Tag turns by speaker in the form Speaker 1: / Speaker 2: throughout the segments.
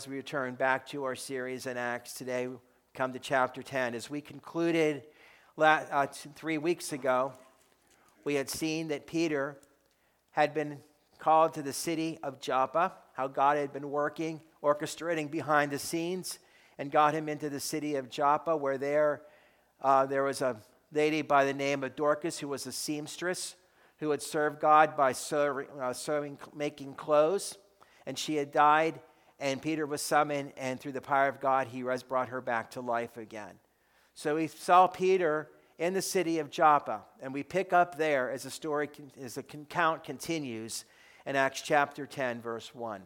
Speaker 1: As we return back to our series in Acts today, we come to chapter 10. As we concluded 3 weeks ago, we had seen that Peter had been called to the city of Joppa, how God had been working, orchestrating behind the scenes, and got him into the city of Joppa, where there was a lady by the name of Dorcas, who was a seamstress, who had served God by making clothes, and she had died. And Peter was summoned, and through the power of God, he brought her back to life again. So we saw Peter in the city of Joppa, and we pick up there as the account continues in Acts chapter 10, verse 1.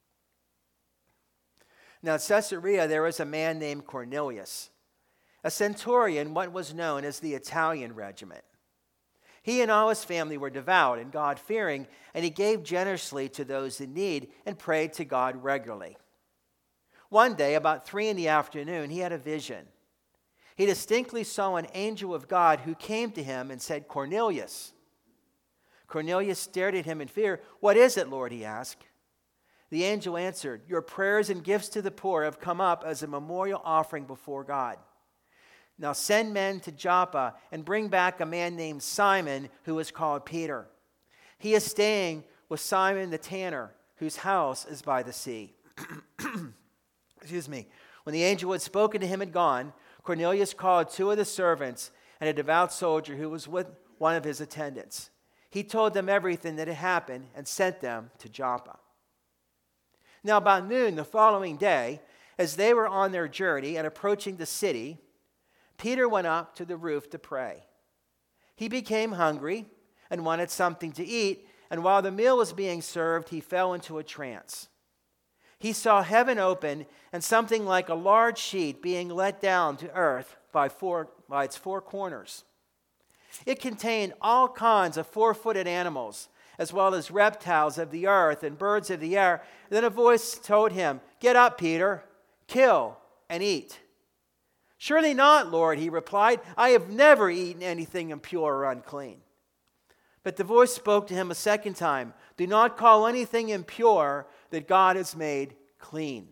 Speaker 1: Now in Caesarea, there was a man named Cornelius, a centurion, what was known as the Italian regiment. He and all his family were devout and God-fearing, and he gave generously to those in need and prayed to God regularly. One day, about 3 p.m, he had a vision. He distinctly saw an angel of God who came to him and said, "Cornelius." Cornelius stared at him in fear. "What is it, Lord?" he asked. The angel answered, "Your prayers and gifts to the poor have come up as a memorial offering before God. Now send men to Joppa and bring back a man named Simon, who is called Peter. He is staying with Simon the tanner, whose house is by the sea." Excuse me. When the angel who had spoken to him had gone, Cornelius called 2 of the servants and a devout soldier who was with one of his attendants. He told them everything that had happened and sent them to Joppa. Now about noon the following day, as they were on their journey and approaching the city, Peter went up to the roof to pray. He became hungry and wanted something to eat, and while the meal was being served, he fell into a trance. He saw heaven open and something like a large sheet being let down to earth by its 4 corners. It contained all kinds of 4-footed animals, as well as reptiles of the earth and birds of the air. Then a voice told him, "Get up, Peter, kill and eat." "Surely not, Lord," he replied. "I have never eaten anything impure or unclean." But the voice spoke to him a second time, "Do not call anything impure that God has made clean."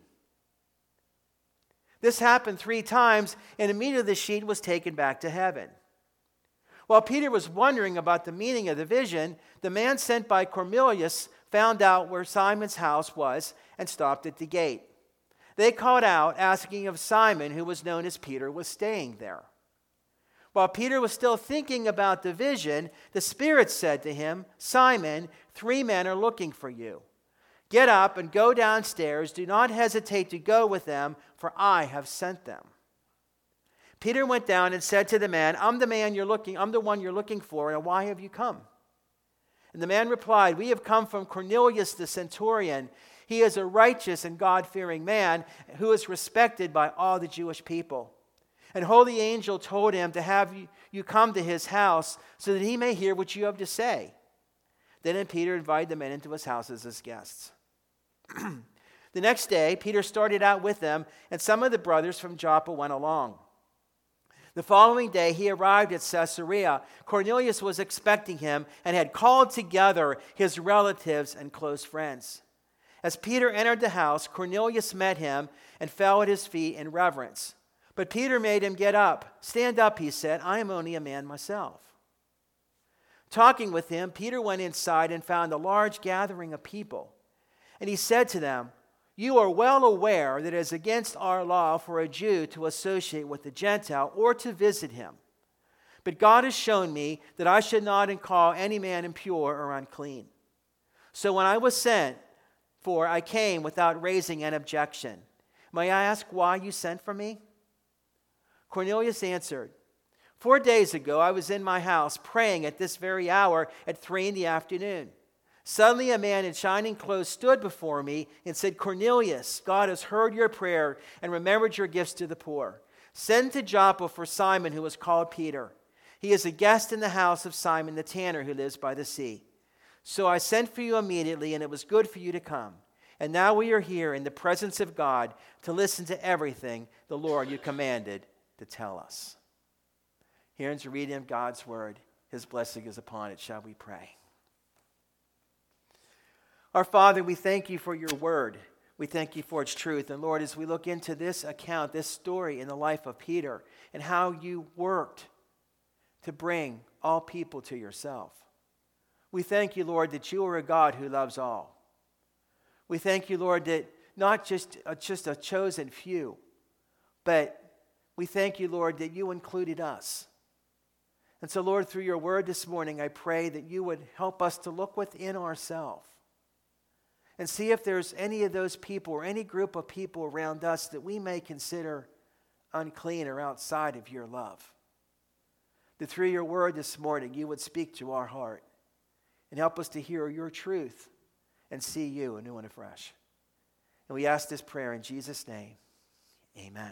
Speaker 1: This happened 3 times, and immediately the sheet was taken back to heaven. While Peter was wondering about the meaning of the vision, the man sent by Cornelius found out where Simon's house was and stopped at the gate. They called out, asking if Simon, who was known as Peter, was staying there. While Peter was still thinking about the vision, the Spirit said to him, "Simon, 3 men are looking for you. Get up and go downstairs. Do not hesitate to go with them, for I have sent them." Peter went down and said to the man, I'm the one you're looking for, and why have you come?" And the man replied, "We have come from Cornelius the centurion. He is a righteous and God-fearing man who is respected by all the Jewish people. An holy angel told him to have you come to his house so that he may hear what you have to say." Then Peter invited the men into his house as his guests. The next day, Peter started out with them, and some of the brothers from Joppa went along. The following day, he arrived at Caesarea. Cornelius was expecting him and had called together his relatives and close friends. As Peter entered the house, Cornelius met him and fell at his feet in reverence. But Peter made him get up. "Stand up," he said. "I am only a man myself." Talking with him, Peter went inside and found a large gathering of people. And he said to them, "You are well aware that it is against our law for a Jew to associate with a Gentile or to visit him. But God has shown me that I should not call any man impure or unclean. So when I was sent for, I came without raising an objection. May I ask why you sent for me?" Cornelius answered, 4 days ago I was in my house praying at this very hour at 3 p.m. Suddenly a man in shining clothes stood before me and said, 'Cornelius, God has heard your prayer and remembered your gifts to the poor. Send to Joppa for Simon, who is called Peter. He is a guest in the house of Simon the tanner, who lives by the sea.' So I sent for you immediately, and it was good for you to come. And now we are here in the presence of God to listen to everything the Lord you commanded to tell us." Here ends the reading of God's word. His blessing is upon it. Shall we pray? Our Father, we thank you for your word. We thank you for its truth. And Lord, as we look into this account, this story in the life of Peter, and how you worked to bring all people to yourself, we thank you, Lord, that you are a God who loves all. We thank you, Lord, that not just a chosen few, but we thank you, Lord, that you included us. And so, Lord, through your word this morning, I pray that you would help us to look within ourselves and see if there's any of those people or any group of people around us that we may consider unclean or outside of your love. That through your word this morning, you would speak to our heart and help us to hear your truth and see you anew and afresh. And we ask this prayer in Jesus' name. Amen.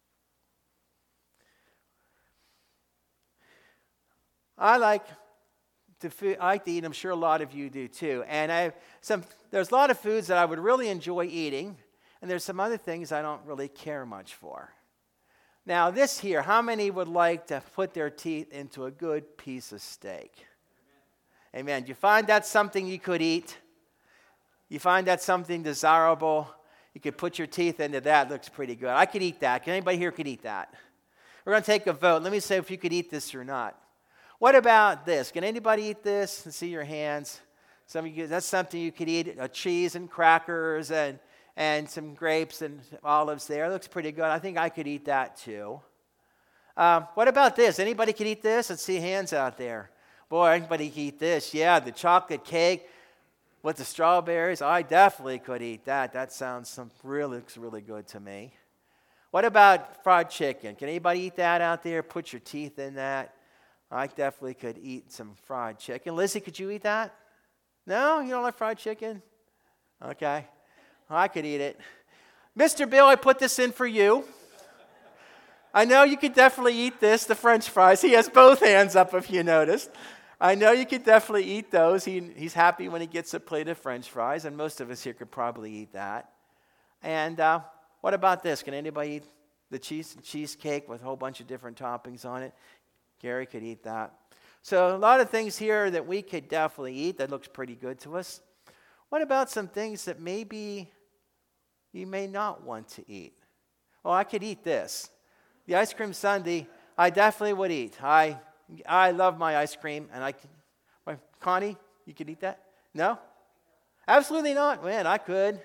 Speaker 1: I like to eat. I'm sure a lot of you do too. And there's a lot of foods that I would really enjoy eating, and there's some other things I don't really care much for. Now, this here, how many would like to put their teeth into a good piece of steak? Amen. Do you find that something you could eat? You find that something desirable? You could put your teeth into that. It looks pretty good. I could eat that. Can anybody here could eat that? We're going to take a vote. Let me say if you could eat this or not. What about this? Can anybody eat this? And see your hands. Some of you, that's something you could eat. Cheese and crackers and some grapes and olives there. It looks pretty good. I think I could eat that too. What about this? Anybody could eat this? Let's see hands out there. Boy, anybody could eat this. Yeah, the chocolate cake with the strawberries. I definitely could eat that. That sounds looks really good to me. What about fried chicken? Can anybody eat that out there? Put your teeth in that. I definitely could eat some fried chicken. Lizzie, could you eat that? No? You don't like fried chicken? Okay. I could eat it. Mr. Bill, I put this in for you. I know you could definitely eat this, the French fries. He has both hands up if you noticed. I know you could definitely eat those. He's happy when he gets a plate of French fries, and most of us here could probably eat that. And what about this? Can anybody eat the cheesecake with a whole bunch of different toppings on it? Gary could eat that. So a lot of things here that we could definitely eat that looks pretty good to us. What about some things that maybe you may not want to eat? Well, I could eat this. The ice cream sundae, I definitely would eat. I love my ice cream, and Connie, you could eat that? No? Absolutely not. Man, I could.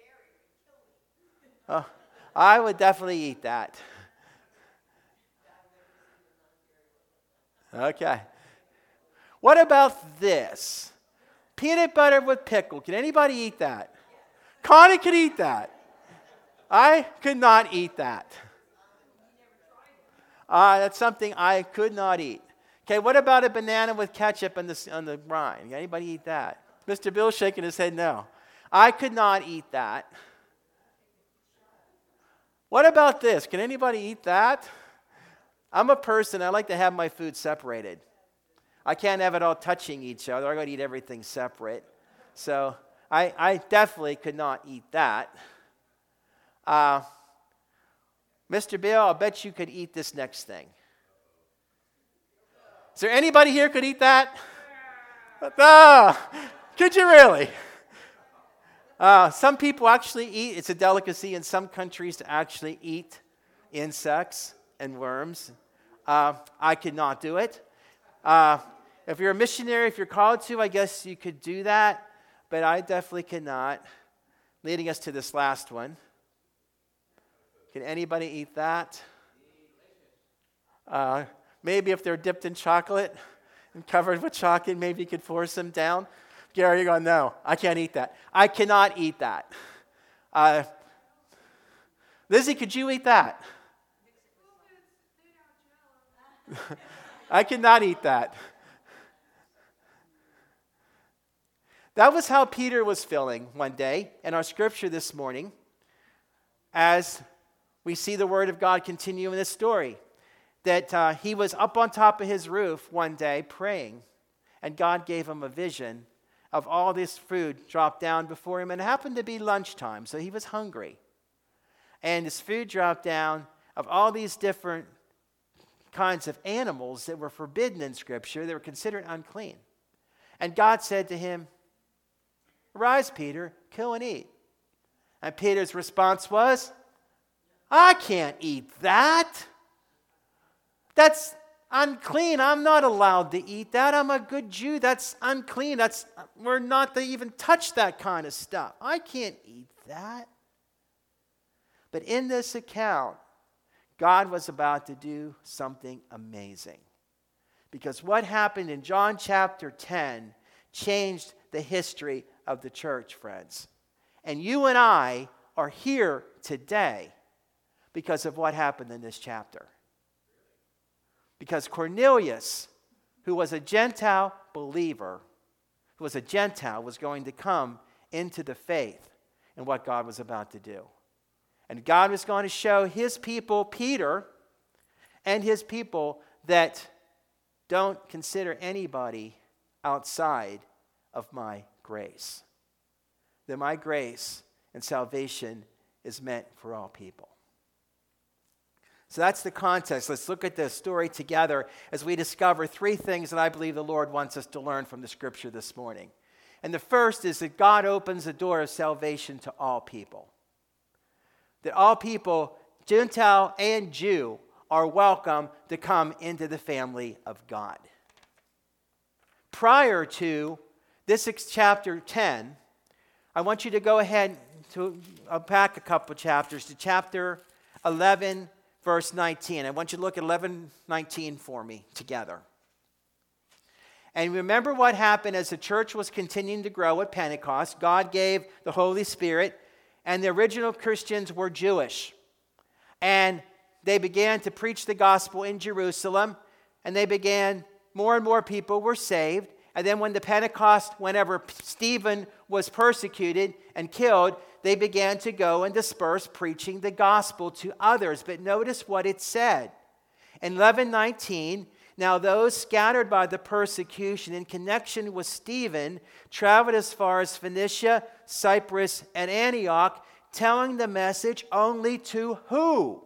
Speaker 1: Oh, I would definitely eat that. Okay. What about this? Peanut butter with pickle. Can anybody eat that? Connie could eat that. I could not eat that. That's something I could not eat. Okay, what about a banana with ketchup on the rind? Can anybody eat that? Mr. Bill's shaking his head no. I could not eat that. What about this? Can anybody eat that? I'm a person, I like to have my food separated. I can't have it all touching each other. I got to eat everything separate. So I definitely could not eat that. Mr. Bill, I'll bet you could eat this next thing. Is there anybody here could eat that? Could you really? Some people actually eat, it's a delicacy in some countries to actually eat insects and worms. I could not do it. If you're a missionary, if you're called to, I guess you could do that, but I definitely could not. Leading us to this last one. Can anybody eat that? Maybe if they're dipped in chocolate and covered with chocolate, maybe you could force them down. Gary, you're going, no, I can't eat that. I cannot eat that. Lizzie, could you eat that? I cannot eat that. That was how Peter was feeling one day in our scripture this morning as we see the word of God continue in this story. That he was up on top of his roof one day praying, and God gave him a vision of all this food dropped down before him, and it happened to be lunchtime, so he was hungry. And this food dropped down of all these different kinds of animals that were forbidden in Scripture, they were considered unclean. And God said to him, "Arise, Peter, kill and eat." And Peter's response was, I can't eat that. That's unclean. I'm not allowed to eat that. I'm a good Jew. That's unclean. We're not to even touch that kind of stuff. I can't eat that. But in this account, God was about to do something amazing. Because what happened in John chapter 10 changed the history of the church, friends. And you and I are here today because of what happened in this chapter. Because Cornelius, who was a Gentile believer, was going to come into the faith in what God was about to do. And God was going to show his people, Peter, and his people that don't consider anybody outside of my grace. That my grace and salvation is meant for all people. So that's the context. Let's look at the story together as we discover three things that I believe the Lord wants us to learn from the scripture this morning. And the first is that God opens the door of salvation to all people. That all people, Gentile and Jew, are welcome to come into the family of God. Prior to this chapter 10, I want you to go ahead to back a couple chapters to chapter 11, verse 19. I want you to look at 11:19 for me together. And remember what happened as the church was continuing to grow at Pentecost. God gave the Holy Spirit, and the original Christians were Jewish. And they began to preach the gospel in Jerusalem, and more and more people were saved. And then when the Pentecost, whenever Stephen was persecuted and killed, they began to go and disperse preaching the gospel to others. But notice what it said. In 11:19, now those scattered by the persecution in connection with Stephen traveled as far as Phoenicia, Cyprus, and Antioch, telling the message only to who?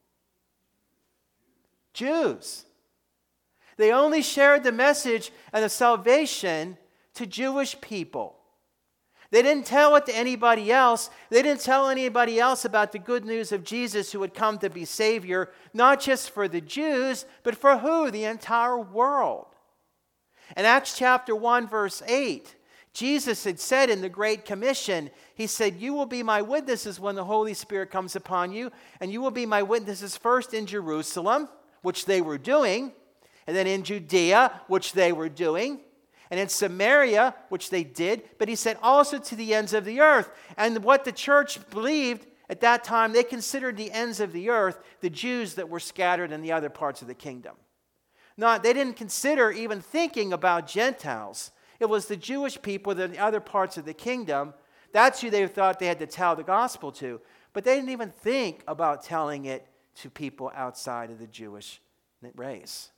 Speaker 1: Jews. They only shared the message and the salvation to Jewish people. They didn't tell it to anybody else. They didn't tell anybody else about the good news of Jesus who had come to be Savior, not just for the Jews, but for who? The entire world. In Acts chapter 1, verse 8, Jesus had said in the Great Commission, he said, you will be my witnesses when the Holy Spirit comes upon you, and you will be my witnesses first in Jerusalem, which they were doing, and then in Judea, which they were doing, and in Samaria, which they did, but he said also to the ends of the earth. And what the church believed at that time, they considered the ends of the earth the Jews that were scattered in the other parts of the kingdom. They didn't consider even thinking about Gentiles. It was the Jewish people in the other parts of the kingdom. That's who they thought they had to tell the gospel to. But they didn't even think about telling it to people outside of the Jewish race.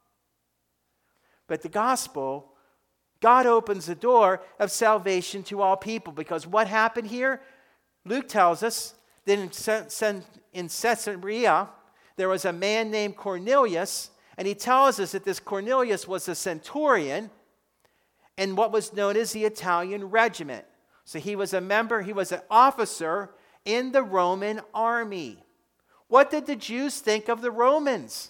Speaker 1: But the gospel, God opens the door of salvation to all people. Because what happened here? Luke tells us that in Caesarea, there was a man named Cornelius. And he tells us that this Cornelius was a centurion in what was known as the Italian regiment. So he was an officer in the Roman army. What did the Jews think of the Romans?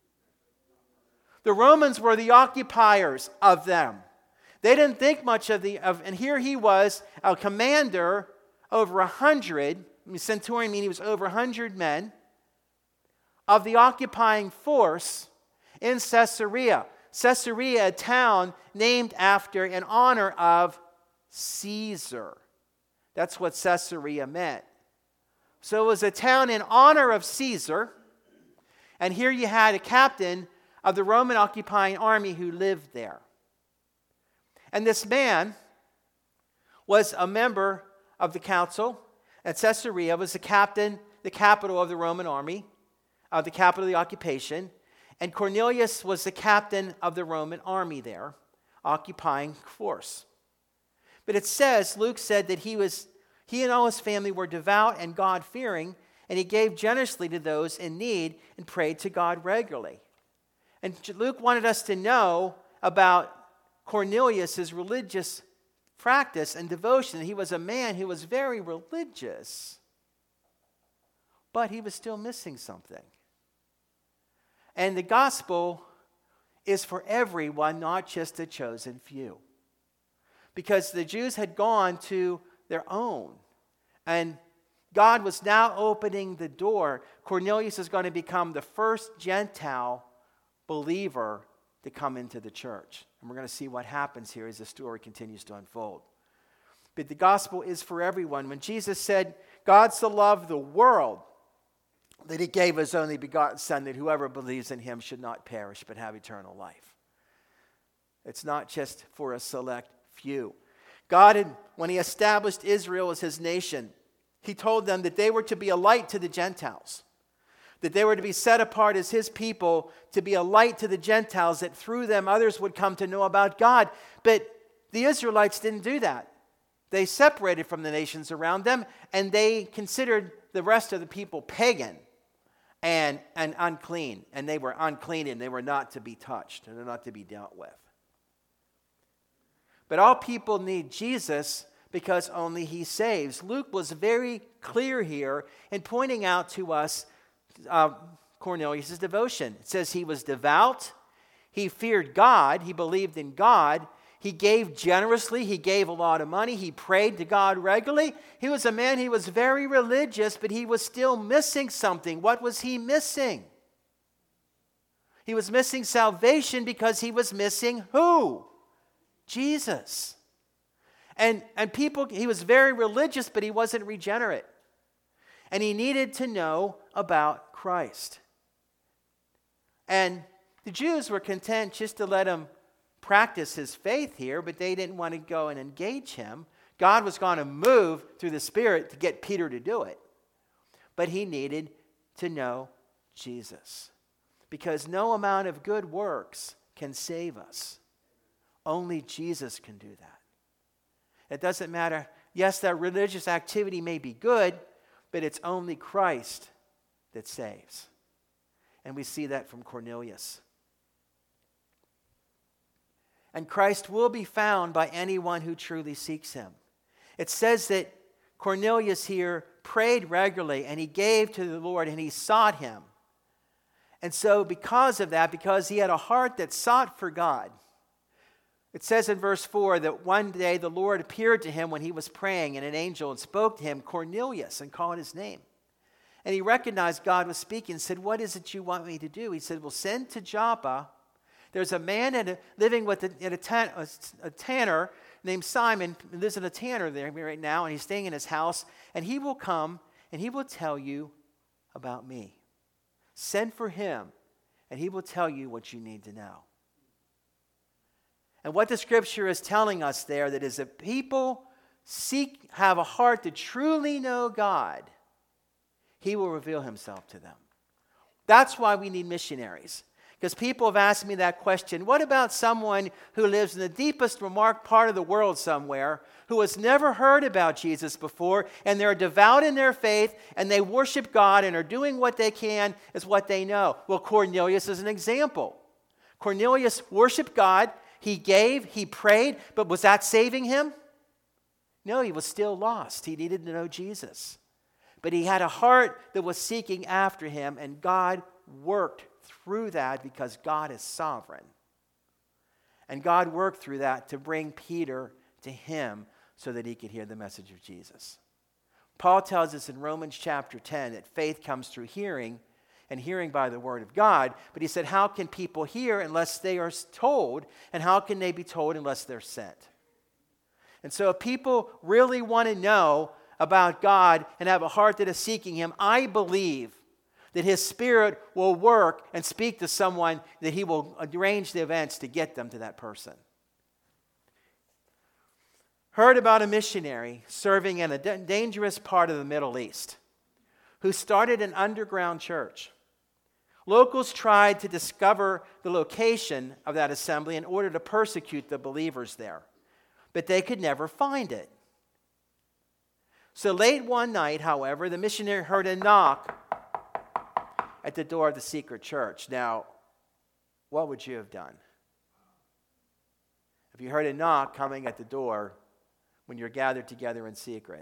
Speaker 1: The Romans were the occupiers of them. They didn't think much of and here he was, a commander over 100, centurion meaning he was over 100 men, of the occupying force in Caesarea. Caesarea, a town named after, in honor of Caesar. That's what Caesarea meant. So it was a town in honor of Caesar, and here you had a captain of the Roman occupying army who lived there. And this man was a member of the council at Caesarea, was the capital of the Roman army, the capital of the occupation. And Cornelius was the captain of the Roman army there, occupying force. But it says, Luke said that he and all his family were devout and God-fearing, and he gave generously to those in need and prayed to God regularly. And Luke wanted us to know about Cornelius' religious practice and devotion. He was a man who was very religious, but he was still missing something. And the gospel is for everyone, not just a chosen few. Because the Jews had gone to their own, and God was now opening the door. Cornelius is going to become the first Gentile believer to come into the church. And we're going to see what happens here as the story continues to unfold. But the gospel is for everyone. When Jesus said, God so loved the world that he gave his only begotten Son, that whoever believes in him should not perish but have eternal life. It's not just for a select few. God, when he established Israel as his nation, he told them that they were to be a light to the Gentiles, that they were to be set apart as his people, to be a light to the Gentiles, that through them others would come to know about God. But the Israelites didn't do that. They separated from the nations around them, and they considered the rest of the people pagan and unclean. And they were unclean, and they were not to be touched, and they're not to be dealt with. But all people need Jesus because only he saves. Luke was very clear here in pointing out to us Cornelius' devotion. It says he was devout, he feared God, he believed in God, he gave generously, he gave a lot of money, he prayed to God regularly. He was a man, he was very religious, but he was still missing something. What was he missing? He was missing salvation because he was missing who? Jesus. And people, he was very religious, but he wasn't regenerate. And he needed to know about Christ. And the Jews were content just to let him practice his faith here, but they didn't want to go and engage him. God was going to move through the Spirit to get Peter to do it. But he needed to know Jesus. Because no amount of good works can save us. Only Jesus can do that. It doesn't matter. Yes, that religious activity may be good, but it's only Christ that saves. And we see that from Cornelius. And Christ will be found by anyone who truly seeks him. It says that Cornelius here prayed regularly, and he gave to the Lord, and he sought him. And so because of that, because he had a heart that sought for God, it says in verse 4 that one day the Lord appeared to him when he was praying, and an angel spoke to him, Cornelius, and called his name. And he recognized God was speaking and said, what is it you want me to do? He said, well, send to Joppa. There's a man living with a tanner named Simon. He lives in a tanner there right now, and he's staying in his house. And he will come, and he will tell you about me. Send for him, and he will tell you what you need to know. And what the scripture is telling us there, that is, if people have a heart to truly know God, he will reveal himself to them. That's why we need missionaries. Because people have asked me that question, what about someone who lives in the deepest remote part of the world somewhere, who has never heard about Jesus before, and they're devout in their faith, and they worship God, and are doing what they can as what they know? Well, Cornelius is an example. Cornelius worshiped God, he gave, he prayed, but was that saving him? No, he was still lost. He needed to know Jesus. But he had a heart that was seeking after him, and God worked through that because God is sovereign. And God worked through that to bring Peter to him so that he could hear the message of Jesus. Paul tells us in Romans chapter 10 that faith comes through hearing, and hearing by the word of God. But he said, how can people hear unless they are told? And how can they be told unless they're sent? And so if people really want to know about God and have a heart that is seeking him, I believe that his Spirit will work and speak to someone, that he will arrange the events to get them to that person. Heard about a missionary serving in a dangerous part of the Middle East who started an underground church. Locals tried to discover the location of that assembly in order to persecute the believers there, but they could never find it. So late one night, however, the missionary heard a knock at the door of the secret church. Now, what would you have done? If you heard a knock coming at the door, when you're gathered together in secret.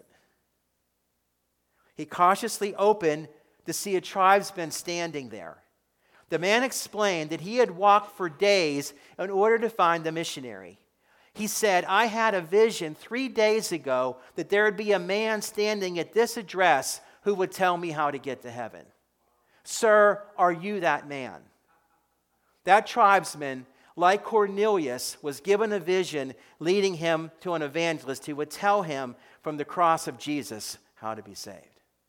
Speaker 1: He cautiously opened to see a tribesman standing there. The man explained that he had walked for days in order to find the missionary. He said, I had a vision 3 days ago that there would be a man standing at this address who would tell me how to get to heaven. Sir, are you that man? That tribesman, like Cornelius, was given a vision leading him to an evangelist who would tell him from the cross of Jesus how to be saved.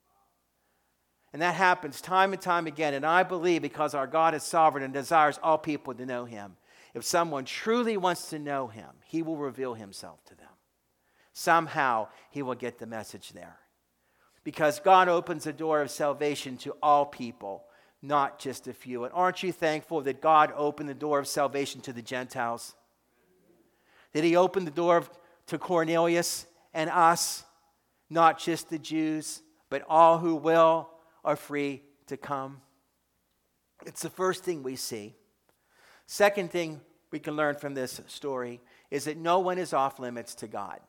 Speaker 1: And that happens time and time again. And I believe because our God is sovereign and desires all people to know him, if someone truly wants to know him, he will reveal himself to them. Somehow he will get the message there. Because God opens the door of salvation to all people, not just a few. And aren't you thankful that God opened the door of salvation to the Gentiles? That he opened the door to Cornelius and us, not just the Jews, but all who will are free to come. It's the first thing we see. Second thing we can learn from this story is that no one is off limits to God.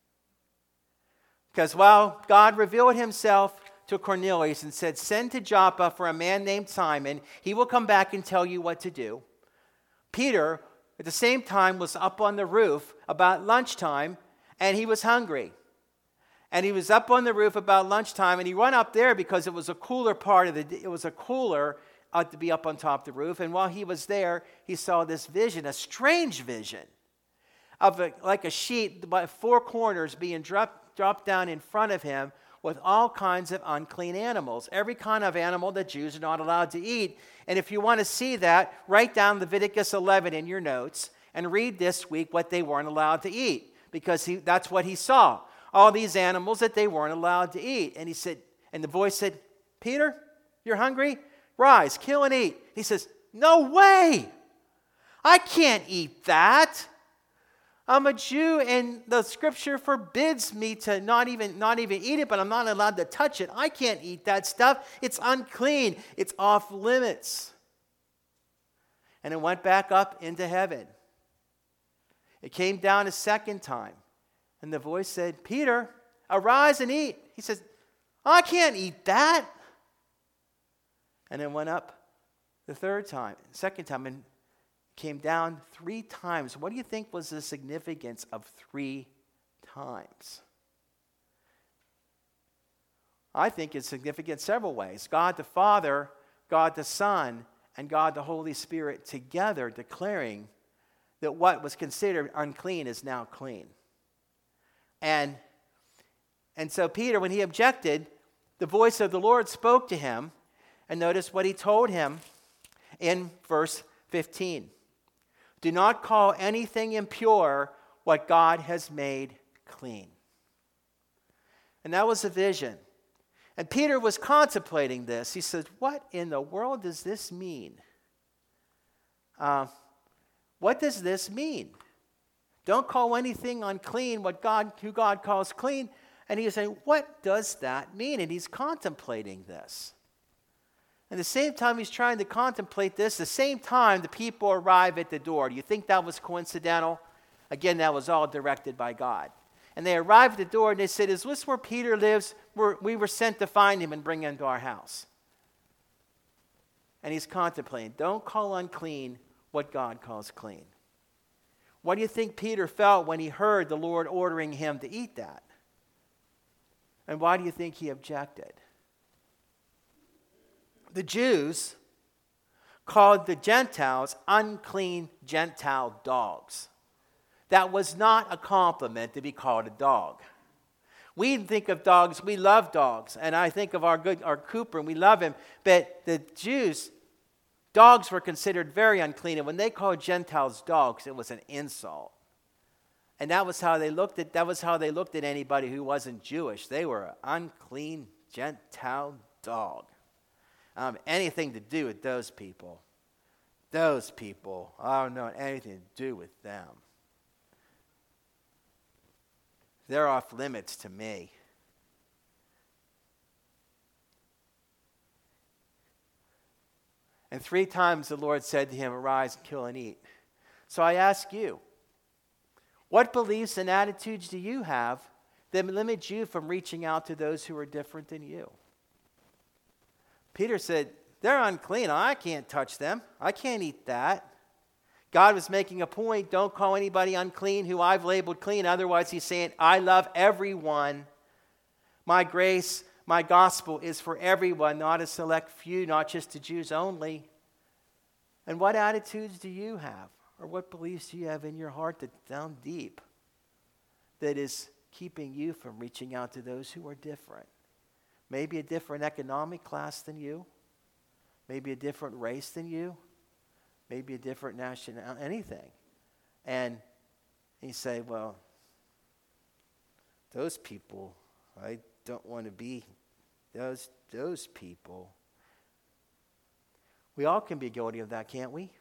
Speaker 1: Because while God revealed himself to Cornelius and said, send to Joppa for a man named Simon, he will come back and tell you what to do. Peter, at the same time, was up on the roof about lunchtime, and he was hungry. And he was up on the roof about lunchtime, and he went up there because it was a cooler part of the day. It was a cooler to be up on top of the roof. And while he was there, he saw this vision, a strange vision, of like a sheet by 4 corners being dropped down in front of him with all kinds of unclean animals, every kind of animal that Jews are not allowed to eat. And if you want to see that, write down Leviticus 11 in your notes and read this week what they weren't allowed to eat, because that's what he saw. All these animals that they weren't allowed to eat. And he said, and the voice said, Peter, you're hungry? Rise, kill and eat. He says, no way. I can't eat that. I'm a Jew and the scripture forbids me to not even eat it, but I'm not allowed to touch it. I can't eat that stuff. It's unclean. It's off limits. And it went back up into heaven. It came down a second time. And the voice said, Peter, arise and eat. He says, I can't eat that. And it went up the second time, and came down 3 times. What do you think was the significance of 3 times? I think it's significant several ways. God the Father, God the Son, and God the Holy Spirit together declaring that what was considered unclean is now clean. And so Peter, when he objected, the voice of the Lord spoke to him. And notice what he told him in verse 15. Do not call anything impure what God has made clean. And that was a vision. And Peter was contemplating this. He said, what in the world does this mean? What does this mean? Don't call anything unclean who God calls clean. And he's saying, what does that mean? And he's contemplating this. And the same time he's trying to contemplate this, the same time the people arrive at the door. Do you think that was coincidental? Again, that was all directed by God. And they arrived at the door and they said, is this where Peter lives? We were sent to find him and bring him to our house. And he's contemplating, don't call unclean what God calls clean. What do you think Peter felt when he heard the Lord ordering him to eat that? And why do you think he objected? The Jews called the Gentiles unclean Gentile dogs. That was not a compliment to be called a dog. We think of dogs, we love dogs, and I think of our Cooper, and we love him, but the Jews, dogs were considered very unclean, and when they called Gentiles dogs, it was an insult. And that was how they looked at anybody who wasn't Jewish. They were an unclean Gentile dog. Anything to do with those people. Those people, I don't know anything to do with them. They're off limits to me. And 3 times the Lord said to him, arise, kill, and eat. So I ask you, What beliefs and attitudes do you have that limit you from reaching out to those who are different than you? Peter said, they're unclean. I can't touch them. I can't eat that. God was making a point. Don't call anybody unclean who I've labeled clean. Otherwise, he's saying, I love everyone. My grace, my gospel is for everyone, not a select few, not just to Jews only. And what attitudes do you have? Or what beliefs do you have in your heart that's down deep that is keeping you from reaching out to those who are different? Maybe a different economic class than you. Maybe a different race than you. Maybe a different nationality, anything. And you say, well, those people, I don't want to be those people. We all can be guilty of that, can't we?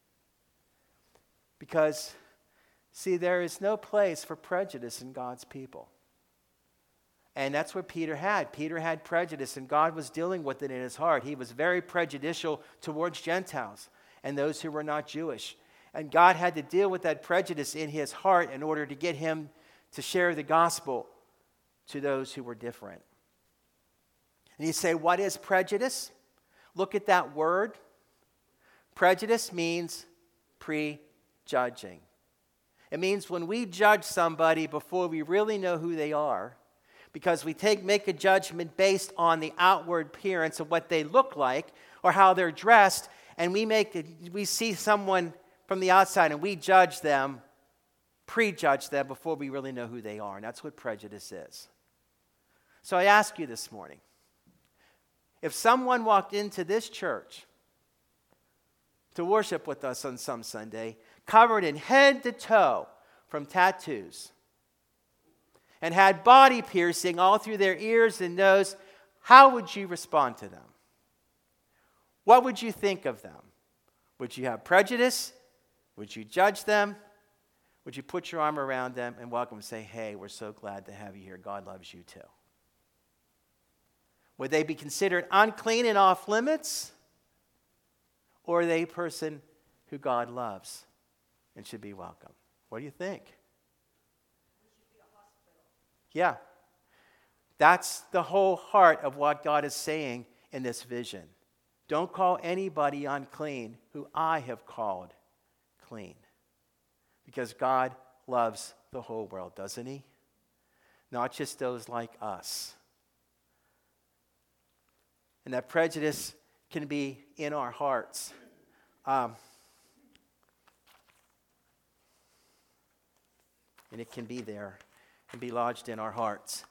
Speaker 1: Because, see, there is no place for prejudice in God's people. And that's what Peter had. Peter had prejudice, and God was dealing with it in his heart. He was very prejudicial towards Gentiles and those who were not Jewish. And God had to deal with that prejudice in his heart in order to get him to share the gospel to those who were different. And you say, what is prejudice? Look at that word. Prejudice means prejudging. It means when we judge somebody before we really know who they are, because we make a judgment based on the outward appearance of what they look like or how they're dressed, and we see someone from the outside and we judge them, prejudge them before we really know who they are. And that's what prejudice is. So I ask you this morning, if someone walked into this church to worship with us on some Sunday, covered in head to toe from tattoos, and had body piercing all through their ears and nose, how would you respond to them? What would you think of them? Would you have prejudice? Would you judge them? Would you put your arm around them and welcome and say, hey, we're so glad to have you here. God loves you too. Would they be considered unclean and off limits? Or are they a person who God loves and should be welcome? What do you think? Yeah. That's the whole heart of what God is saying in this vision. Don't call anybody unclean who I have called clean. Because God loves the whole world, doesn't he? Not just those like us. And that prejudice can be in our hearts. And it can be there and be lodged in our hearts.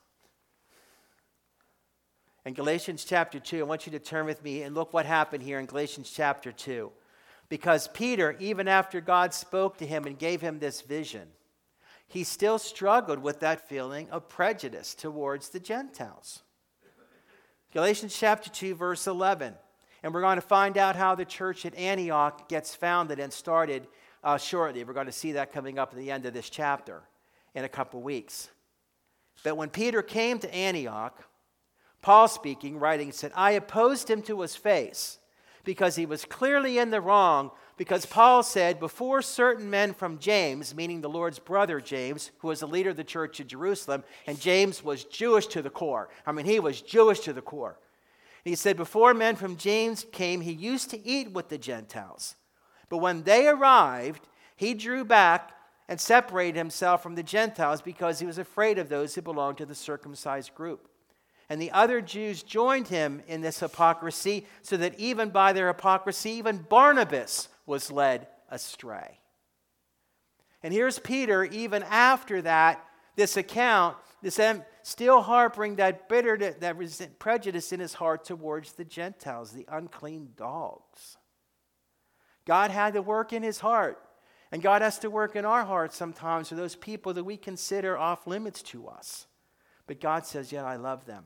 Speaker 1: In Galatians chapter 2, I want you to turn with me and look what happened here in Galatians chapter 2. Because Peter, even after God spoke to him and gave him this vision, he still struggled with that feeling of prejudice towards the Gentiles. Galatians chapter 2, verse 11. And we're going to find out how the church at Antioch gets founded and started shortly. We're going to see that coming up at the end of this chapter in a couple weeks. But when Peter came to Antioch, Paul speaking, writing, said, I opposed him to his face because he was clearly in the wrong, because Paul said, before certain men from James, meaning the Lord's brother James, who was the leader of the church at Jerusalem, and James was Jewish to the core. He was Jewish to the core. And he said, before men from James came, he used to eat with the Gentiles. But when they arrived, he drew back and separated himself from the Gentiles because he was afraid of those who belonged to the circumcised group. And the other Jews joined him in this hypocrisy, so that even by their hypocrisy, even Barnabas was led astray. And here's Peter, even after that, this account, still harboring that bitterness, that prejudice in his heart towards the Gentiles, the unclean dogs. God had to work in his heart. And God has to work in our hearts sometimes for those people that we consider off limits to us. But God says, yeah, I love them.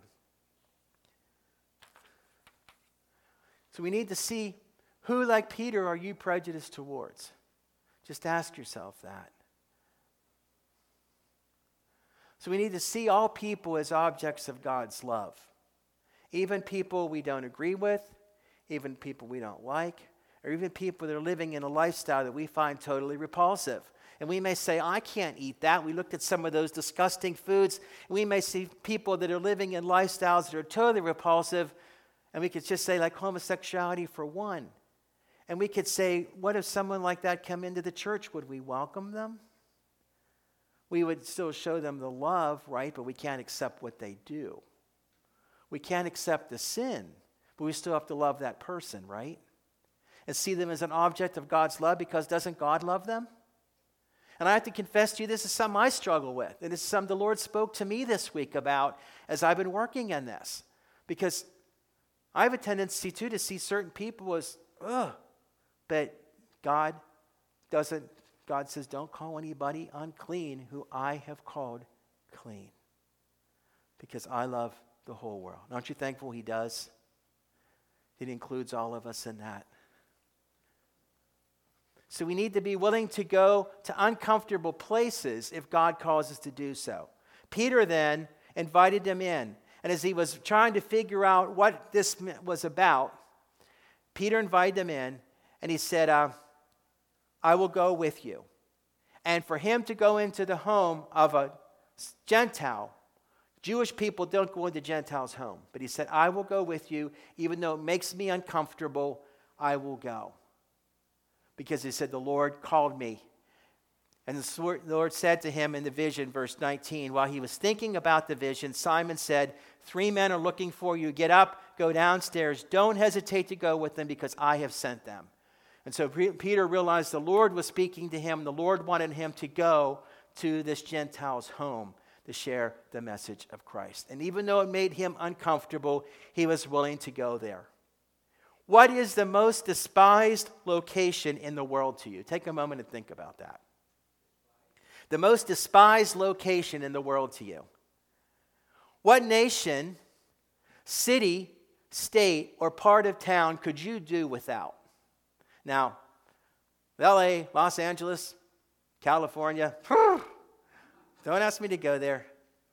Speaker 1: So we need to see who, like Peter, are you prejudiced towards? Just ask yourself that. So we need to see all people as objects of God's love. Even people we don't agree with, even people we don't like, or even people that are living in a lifestyle that we find totally repulsive. And we may say, I can't eat that. We looked at some of those disgusting foods. And we may see people that are living in lifestyles that are totally repulsive. And we could just say, like homosexuality for one. And we could say, what if someone like that come into the church? Would we welcome them? We would still show them the love, right? But we can't accept what they do. We can't accept the sin, but we still have to love that person, right? And see them as an object of God's love, because doesn't God love them? And I have to confess to you, this is something I struggle with. And it's something the Lord spoke to me this week about as I've been working on this. Because I have a tendency, too, to see certain people as, but God says, don't call anybody unclean who I have called clean. Because I love the whole world. Aren't you thankful He does? He includes all of us in that. So we need to be willing to go to uncomfortable places if God calls us to do so. Peter then invited them in. And as he was trying to figure out what this was about, Peter invited them in and he said, I will go with you. And for him to go into the home of a Gentile, Jewish people don't go into Gentiles' home. But he said, I will go with you. Even though it makes me uncomfortable, I will go. Because he said, the Lord called me. And the Lord said to him in the vision, verse 19, while he was thinking about the vision, Simon said, 3 men are looking for you. Get up, go downstairs. Don't hesitate to go with them, because I have sent them. And so Peter realized the Lord was speaking to him. The Lord wanted him to go to this Gentile's home to share the message of Christ. And even though it made him uncomfortable, he was willing to go there. What is the most despised location in the world to you? Take a moment and think about that. The most despised location in the world to you. What nation, city, state, or part of town could you do without? Now, LA, Los Angeles, California, don't ask me to go there.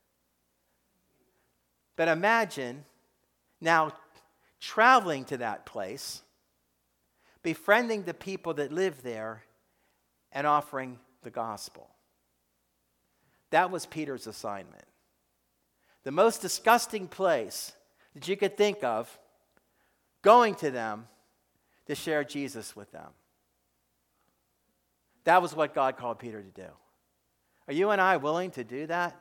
Speaker 1: But imagine now traveling to that place, befriending the people that live there, and offering the gospel. That was Peter's assignment. The most disgusting place that you could think of, going to them to share Jesus with them. That was what God called Peter to do. Are you and I willing to do that?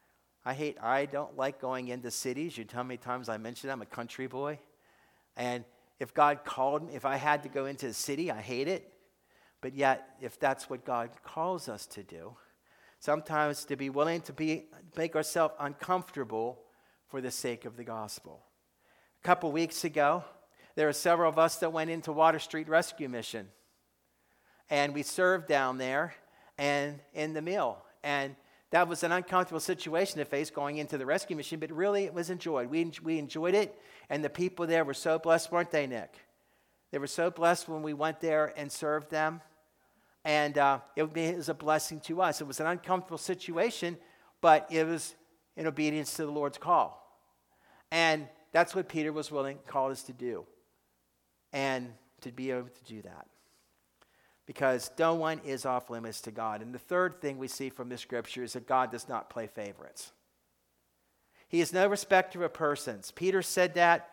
Speaker 1: I don't like going into cities. You tell me times I mentioned I'm a country boy. And if God called me, if I had to go into the city, I hate it. But yet, if that's what God calls us to do, sometimes to be willing to make ourselves uncomfortable for the sake of the gospel. A couple weeks ago, there were several of us that went into Water Street Rescue Mission. And we served down there and in the mill. And that was an uncomfortable situation to face going into the rescue mission, but really it was enjoyed. We enjoyed it, and the people there were so blessed, weren't they, Nick? They were so blessed when we went there and served them, and it was a blessing to us. It was an uncomfortable situation, but it was in obedience to the Lord's call. And that's what Peter was willing to call us to do, and to be able to do that. Because no one is off limits to God. And the third thing we see from this scripture is that God does not play favorites. He is no respecter of persons. Peter said that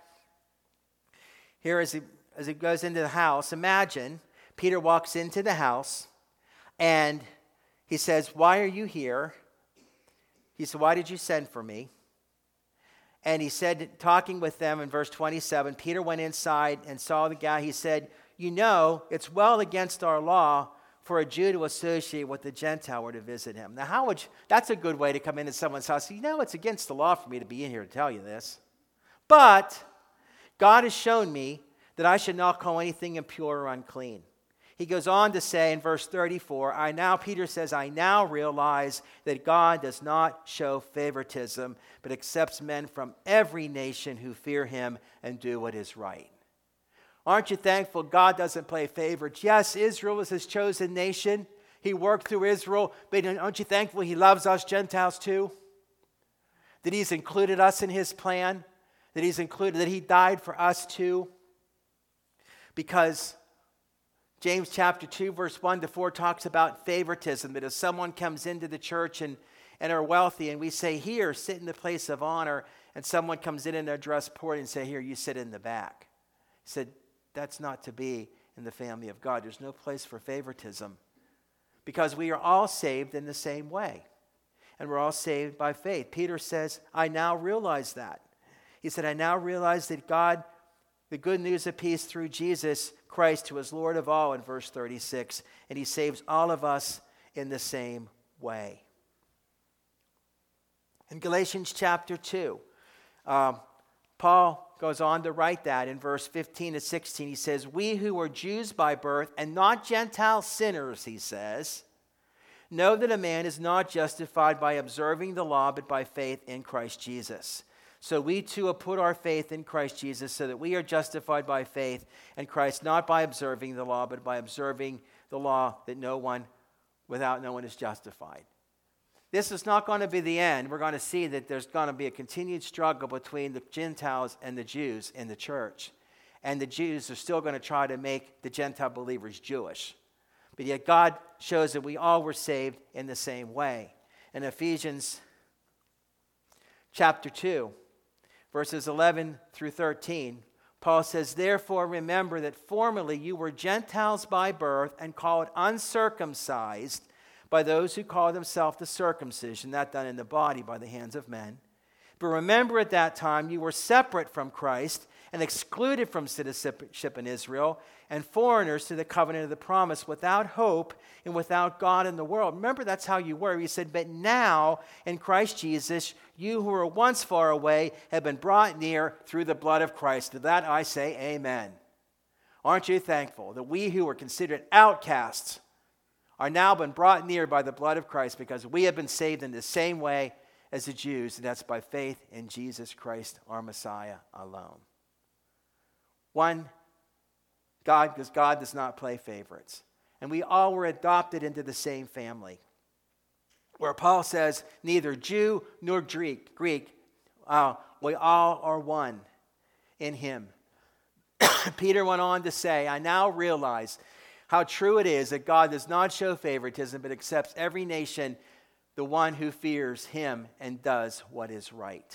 Speaker 1: here as he goes into the house. Imagine Peter walks into the house and he says, why are you here? He said, why did you send for me? And he said, talking with them in verse 27, Peter went inside and saw the guy. He said, you know, it's well against our law for a Jew to associate with a Gentile or to visit him. Now, that's a good way to come into someone's house. You know, it's against the law for me to be in here to tell you this. But God has shown me that I should not call anything impure or unclean. He goes on to say in verse 34, Peter says, I now realize that God does not show favoritism, but accepts men from every nation who fear him and do what is right. Aren't you thankful God doesn't play favorites? Yes, Israel is his chosen nation. He worked through Israel, but aren't you thankful he loves us Gentiles too? That he's included us in his plan, that he died for us too. Because James chapter 2, verse 1 to 4 talks about favoritism, that if someone comes into the church and are wealthy, and we say, here, sit in the place of honor, and someone comes in and they're dressed poorly and say, here, you sit in the back. He said, that's not to be in the family of God. There's no place for favoritism, because we are all saved in the same way, and we're all saved by faith. Peter says, I now realize that. He said, I now realize that God, the good news of peace through Jesus Christ, who is Lord of all, in verse 36, and he saves all of us in the same way. In Galatians chapter 2, Paul goes on to write that in verse 15 to 16. He says, we who are Jews by birth and not Gentile sinners, he says, know that a man is not justified by observing the law, but by faith in Christ Jesus. So we too have put our faith in Christ Jesus, so that we are justified by faith in Christ, not by observing the law, but by observing the law, that without no one is justified. This is not going to be the end. We're going to see that there's going to be a continued struggle between the Gentiles and the Jews in the church. And the Jews are still going to try to make the Gentile believers Jewish. But yet God shows that we all were saved in the same way. In Ephesians chapter 2, verses 11 through 13, Paul says, therefore remember that formerly you were Gentiles by birth and called uncircumcised by those who call themselves the circumcision, not done in the body by the hands of men. But remember, at that time you were separate from Christ and excluded from citizenship in Israel, and foreigners to the covenant of the promise, without hope and without God in the world. Remember, that's how you were. He said, but now in Christ Jesus, you who were once far away have been brought near through the blood of Christ. To that I say amen. Aren't you thankful that we who were considered outcasts are now been brought near by the blood of Christ, because we have been saved in the same way as the Jews, and that's by faith in Jesus Christ, our Messiah alone. One, God, because God does not play favorites. And we all were adopted into the same family, where Paul says, neither Jew nor Greek, we all are one in him. Peter went on to say, I now realize how true it is that God does not show favoritism, but accepts every nation, the one who fears him and does what is right.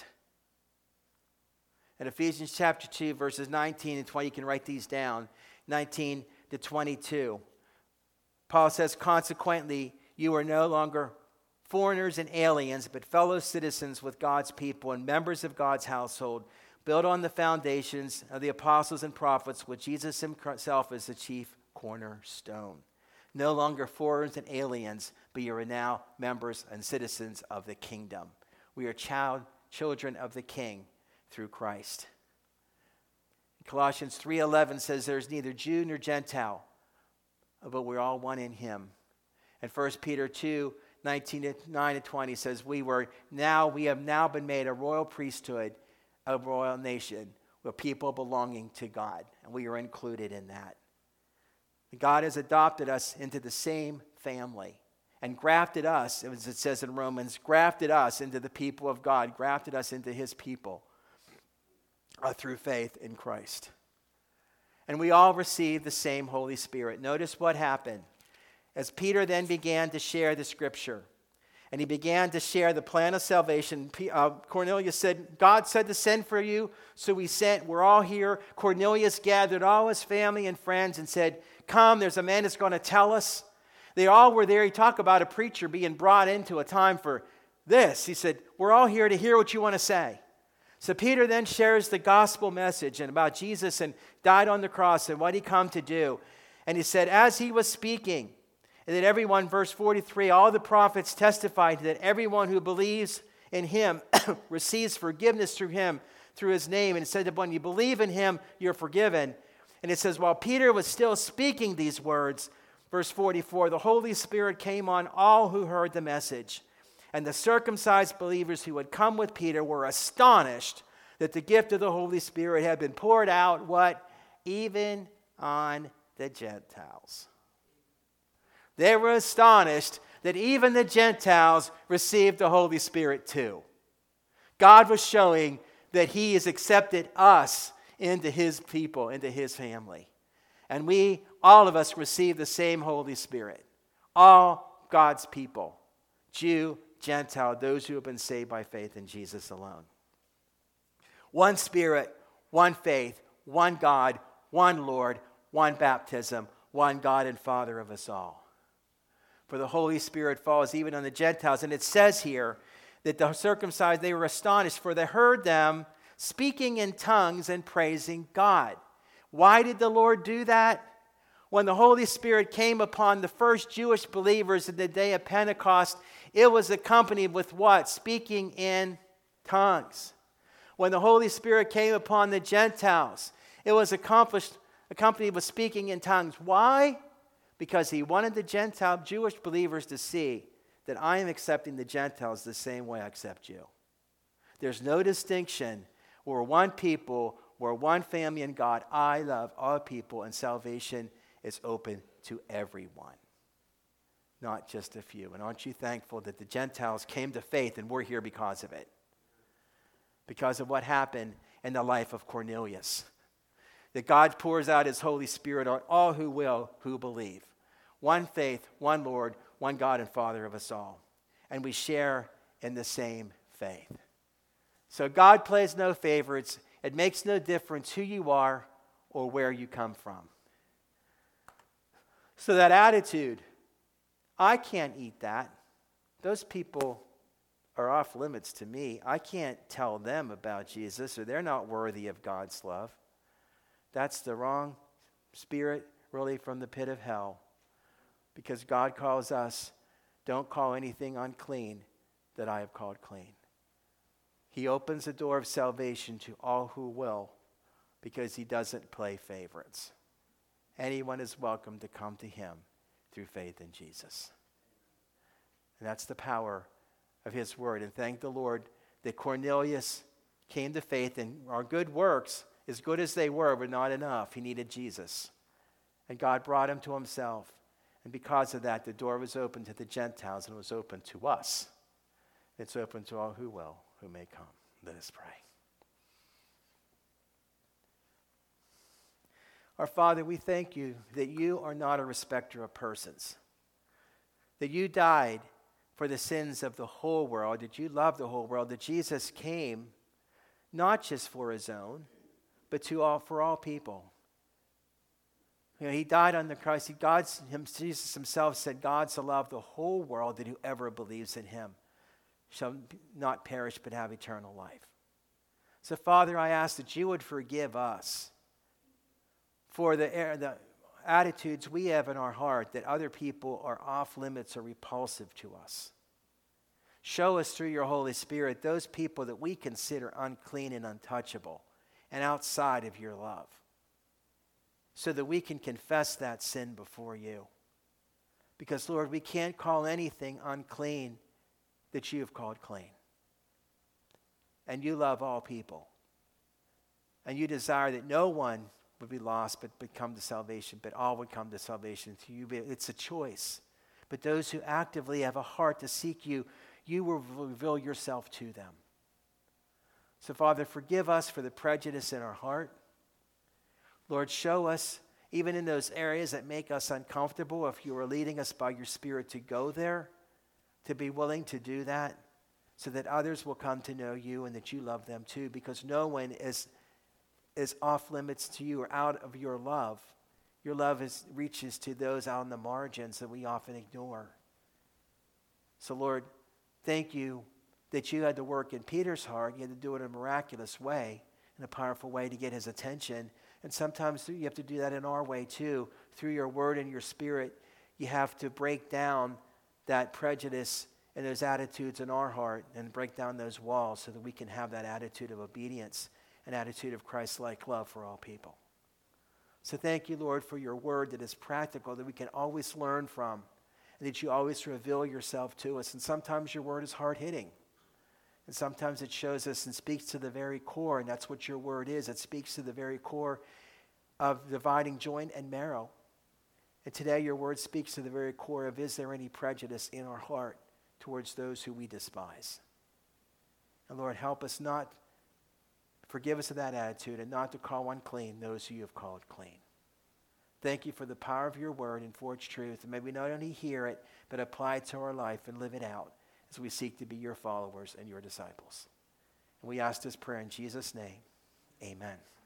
Speaker 1: In Ephesians chapter 2, verses 19 and 20, you can write these down, 19 to 22. Paul says, consequently, you are no longer foreigners and aliens, but fellow citizens with God's people and members of God's household, built on the foundations of the apostles and prophets, with Jesus himself as the chief cornerstone. No longer foreigners and aliens, but you are now members and citizens of the kingdom. We are children of the King through Christ. Colossians 3:11 says there's neither Jew nor Gentile, but we're all one in him. And 1 Peter 2:9-20 says we have now been made a royal priesthood, a royal nation, with people belonging to God. And we are included in that. God has adopted us into the same family and grafted us, as it says in Romans, grafted us into the people of God, grafted us into his people through faith in Christ. And we all receive the same Holy Spirit. Notice what happened. As Peter then began to share the scripture, and he began to share the plan of salvation, Cornelius said, God said to send for you, so we sent. We're all here. Cornelius gathered all his family and friends and said, come, there's a man that's going to tell us. They all were there. He talked about a preacher being brought into a time for this. He said, we're all here to hear what you want to say. So Peter then shares the gospel message and about Jesus and died on the cross and what he come to do. And he said, as he was speaking, and that everyone, verse 43, all the prophets testified that everyone who believes in him receives forgiveness through him, through his name. And it said that when you believe in him, you're forgiven. And it says, while Peter was still speaking these words, verse 44, the Holy Spirit came on all who heard the message. And the circumcised believers who had come with Peter were astonished that the gift of the Holy Spirit had been poured out, what? Even on the Gentiles. They were astonished that even the Gentiles received the Holy Spirit too. God was showing that he has accepted us into his people, into his family. And we, all of us, receive the same Holy Spirit. All God's people, Jew, Gentile, those who have been saved by faith in Jesus alone. One Spirit, one faith, one God, one Lord, one baptism, one God and Father of us all. For the Holy Spirit falls even on the Gentiles. And it says here that the circumcised, they were astonished, for they heard them speaking in tongues and praising God. Why did the Lord do that? When the Holy Spirit came upon the first Jewish believers in the day of Pentecost, it was accompanied with what? Speaking in tongues. When the Holy Spirit came upon the Gentiles, it was accompanied with speaking in tongues. Why? Because he wanted the Gentile Jewish believers to see that I am accepting the Gentiles the same way I accept you. There's no distinction. We're one people, we're one family in God. I love all people, and salvation is open to everyone, not just a few. And aren't you thankful that the Gentiles came to faith and we're here because of it? Because of what happened in the life of Cornelius. That God pours out his Holy Spirit on all who believe. One faith, one Lord, one God and Father of us all. And we share in the same faith. So God plays no favorites. It makes no difference who you are or where you come from. So that attitude, I can't eat that. Those people are off limits to me. I can't tell them about Jesus, or they're not worthy of God's love. That's the wrong spirit, really, from the pit of hell. Because God calls us, don't call anything unclean that I have called clean. He opens the door of salvation to all who will, because he doesn't play favorites. Anyone is welcome to come to him through faith in Jesus. And that's the power of his word. And thank the Lord that Cornelius came to faith, and our good works, as good as they were not enough. He needed Jesus. And God brought him to himself. And because of that, the door was open to the Gentiles, and it was open to us. It's open to all who will, who may come. Let us pray. Our Father, we thank you that you are not a respecter of persons. That you died for the sins of the whole world. That you love the whole world. That Jesus came not just for his own, but for all people. You know, he died on the cross. Jesus himself said, God so loved the whole world that whoever believes in him shall not perish but have eternal life. So, Father, I ask that you would forgive us for the attitudes we have in our heart that other people are off limits or repulsive to us. Show us through your Holy Spirit those people that we consider unclean and untouchable and outside of your love, so that we can confess that sin before you. Because, Lord, we can't call anything unclean that you have called clean. And you love all people. And you desire that no one would be lost but come to salvation, but all would come to salvation through you. It's a choice. But those who actively have a heart to seek you, you will reveal yourself to them. So, Father, forgive us for the prejudice in our heart. Lord, show us, even in those areas that make us uncomfortable, if you are leading us by your Spirit to go there, to be willing to do that, so that others will come to know you and that you love them too, because no one is off limits to you or out of your love. Your love reaches to those out on the margins that we often ignore. So, Lord, thank you that you had to work in Peter's heart. You had to do it in a miraculous way, in a powerful way to get his attention. And sometimes you have to do that in our way too. Through your word and your Spirit, you have to break down that prejudice and those attitudes in our heart and break down those walls so that we can have that attitude of obedience, an attitude of Christ-like love for all people. So thank you, Lord, for your word that is practical, that we can always learn from, and that you always reveal yourself to us. And sometimes your word is hard-hitting. And sometimes it shows us and speaks to the very core, and that's what your word is. It speaks to the very core of dividing joint and marrow. And today your word speaks to the very core of, is there any prejudice in our heart towards those who we despise? And Lord, help us not, forgive us of that attitude, and not to call unclean those who you have called clean. Thank you for the power of your word and for its truth. And may we not only hear it, but apply it to our life and live it out as we seek to be your followers and your disciples. And we ask this prayer in Jesus' name. Amen.